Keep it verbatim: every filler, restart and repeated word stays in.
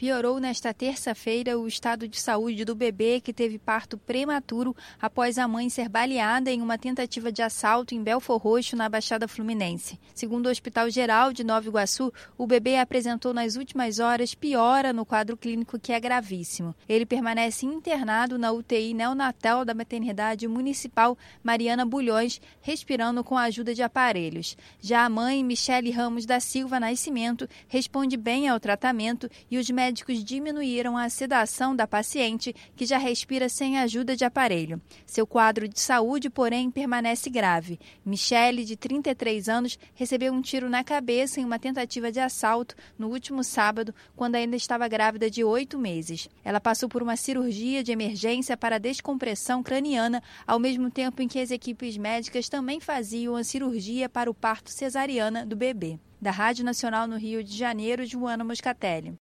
Piorou nesta terça-feira o estado de saúde do bebê que teve parto prematuro após a mãe ser baleada em uma tentativa de assalto em Belfor Roxo, na Baixada Fluminense. Segundo o Hospital Geral de Nova Iguaçu, o bebê apresentou nas últimas horas piora no quadro clínico, que é gravíssimo. Ele permanece internado na U T I neonatal da Maternidade Municipal Mariana Bulhões, respirando com a ajuda de aparelhos. Já a mãe, Michele Ramos da Silva Nascimento, responde bem ao tratamento e os médicos médicos diminuíram a sedação da paciente, que já respira sem ajuda de aparelho. Seu quadro de saúde, porém, permanece grave. Michele, de trinta e três anos, recebeu um tiro na cabeça em uma tentativa de assalto no último sábado, quando ainda estava grávida de oito meses. Ela passou por uma cirurgia de emergência para descompressão craniana, ao mesmo tempo em que as equipes médicas também faziam a cirurgia para o parto cesariana do bebê. Da Rádio Nacional no Rio de Janeiro, Joana Moscatelli.